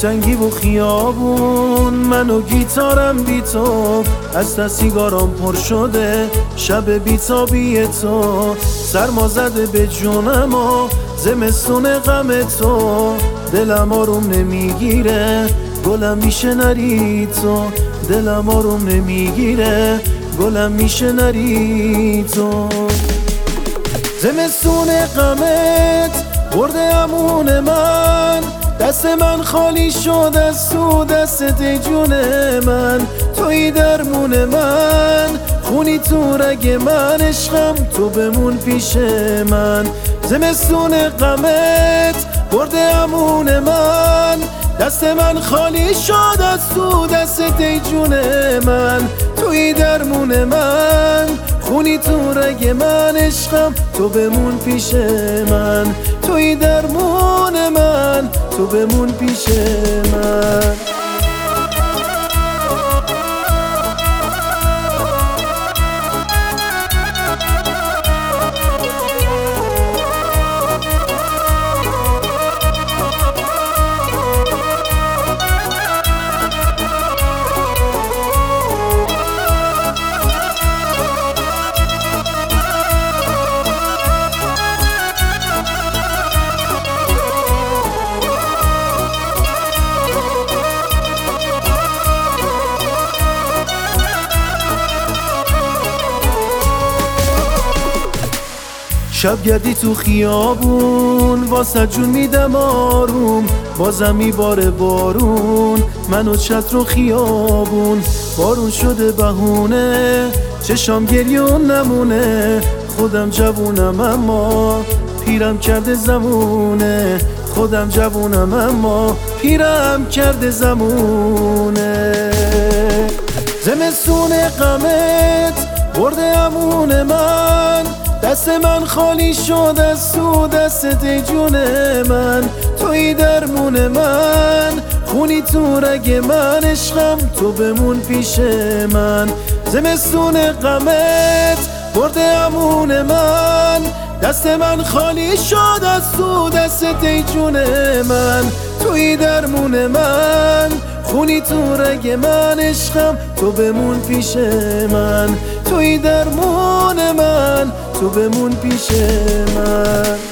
دلتنگی و خیابون، من و گیتارم بی تو، از سیگارام پر شده شب بیتابی تو. سرما زده به جونم و زمستون غم تو، دلم آروم نمیگیره گلم میشه نری تو، دلم آروم نمیگیره گلم میشه نری تو. زمستون غمت برده امون من، دست من خالی شد از تو دست جون من. توی درمون من، خونی تو رگ من، عشقم تو بمون پیش من. زمستون غمت برده امون من، دست من خالی شد از تو دست جون من. توی درمون من، خونی تو رگ من، عشقم تو بمون پیش من. توی درمون من، تو بمون پیش من. شب گردی تو خیابون، واسه جون میدم آروم، بازم میباره بارون منو چتر و خیابون. بارون شده بهونه، چشام گریون نمونه، خودم جوونم اما پیرم کرده زمونه. خودم جوونم اما پیرم کرده زمونه. زمستون غمت برده امون من، دست من خالی شد از تو دست جون من. توی درمون من، خونی تو رگ من، عشقم تو بمون پیش من. زمستون غمت برده امون من، دست من خالی شد از تو دست جون من. توی درمون من، خونی تو رگ من، عشقم تو بمون پیش من. توی درمون من، تو بمون پیش من.